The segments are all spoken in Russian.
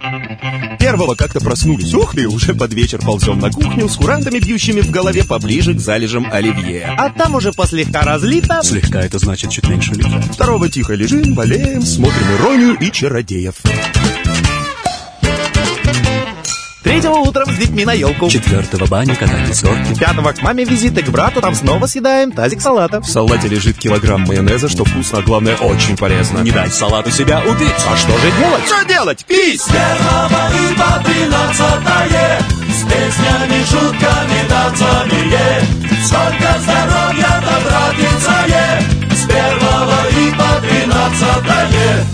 Первого как-то проснулись. Ух ты, уже под вечер ползем на кухню с курантами, бьющими в голове поближе к залежам оливье. А там уже послегка разлито. Слегка — это значит чуть меньше литра. Второго тихо лежим, болеем, смотрим «Иронию» и «Чародеев». Третьего утром с детьми на елку. Четвертого баня, катание с горки. Пятого к маме визит и к брату, там снова съедаем тазик салата. В салате лежит килограмм майонеза, что вкусно, а главное, очень полезно. Не дай салату себя убить. А что же делать? Что делать? Пись! С 1 и по 13 с песнями, шутками, танцами. Сколько здоровья добра тратится, с 1 и по 13.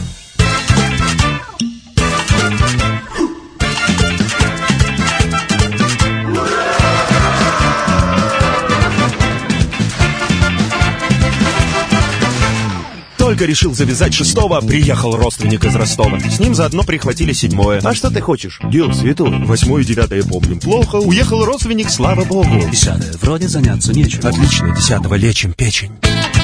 Только решил завязать 6-го, приехал родственник из Ростова. С ним заодно прихватили 7-е. А что ты хочешь? Дело святое. 8 и 9 помним плохо. Уехал родственник, слава богу. 10-е. Вроде заняться нечем. Отлично, 10-го лечим печень.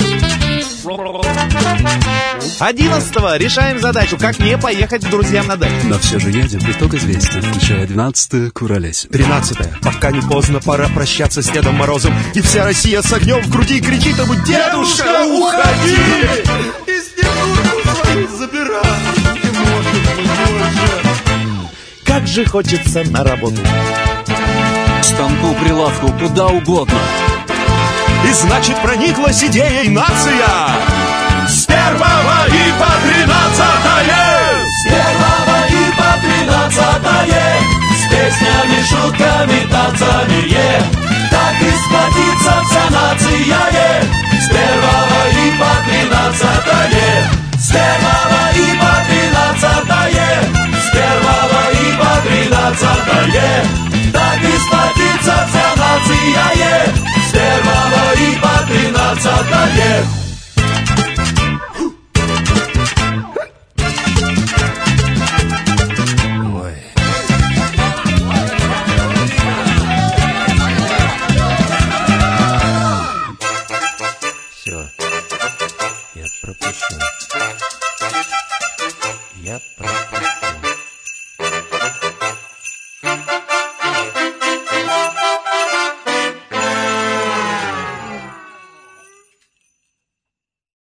11-го решаем задачу, как не поехать к друзьям на дачу. Но все же едем. Итог известен, включая 12-е, куролесим. 13-е. Пока не поздно, пора прощаться с Дедом Морозом. И вся Россия с огнем в груди кричит ему: «Дедушка, уходи! И снегурку свою забирай! Не можем мы больше!» Как же хочется на работу. К станку, прилавку, куда угодно. И значит прониклась идеей нация. С 1 и по 13-е! С 1 и по 13 с песнями, шутками, танцами. Так и сплотится вся нация. С 1 и по 13 с 1 и по 13 с 1 и по 13 так и сплотится вся нация. С 1 и по 13. Все, я пропущу. Я пропущу.